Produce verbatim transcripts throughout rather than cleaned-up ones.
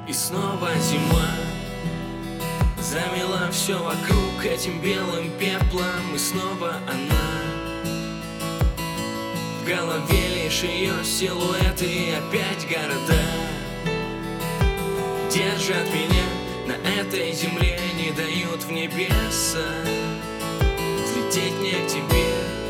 И снова зима замела все вокруг этим белым пеплом. И снова она, в голове лишь ее силуэты. И опять города держат меня на этой земле, не дают в небеса взлететь мне к тебе.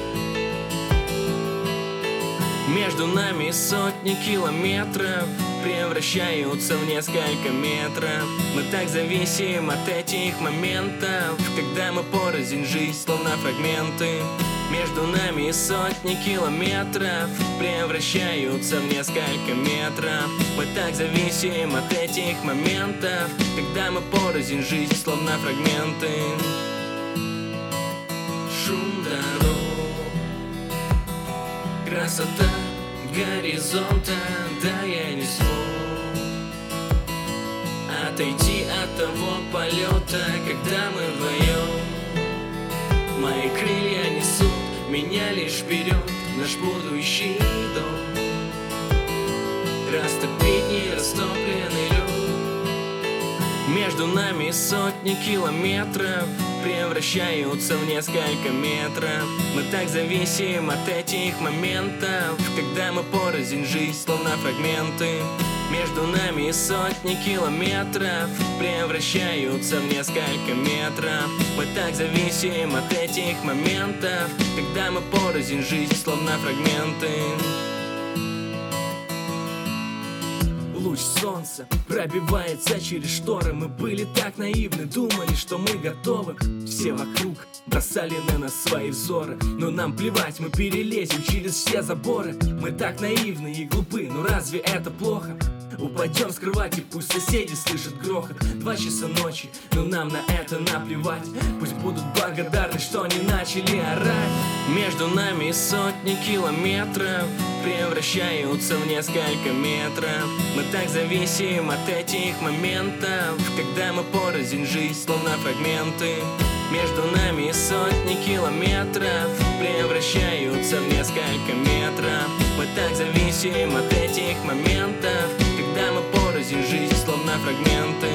Между нами сотни километров превращаются в несколько метров. Мы так зависим от этих моментов, когда мы порознь, жизнь словно фрагменты. Между нами сотни километров превращаются в несколько метров. Мы так зависим от этих моментов, когда мы порознь, жизнь словно фрагменты. Шум дорог, красота горизонта, да я не смог отойти от того полета, когда мы вдвоем. Мои крылья несут меня лишь вперед, наш будущий дом растопить нерастопленный лед. Между нами сотни километров превращаются в несколько метров. Мы так зависим от этих моментов, когда мы порознь, жизнь словно фрагменты. Между нами сотни километров превращаются в несколько метров. Мы так зависим от этих моментов, когда мы порознь, жизнь словно фрагменты. Луч солнца пробивается через шторы. Мы были так наивны, думали, что мы готовы. Все вокруг бросали на нас свои взоры, но нам плевать, мы перелезем через все заборы. Мы так наивны и глупы, но разве это плохо? Упадем с кровати, пусть соседи слышат грохот. Два часа ночи, но нам на это наплевать. Пусть будут благодарны, что не начали орать. Между нами сотни километров превращаются в несколько метров. Мы так зависим от этих моментов, когда мы порознь, жизнь словно фрагменты. Между нами сотни километров превращаются в несколько метров. Мы так зависим от этих моментов, когда мы порознь, жизнь словно фрагменты.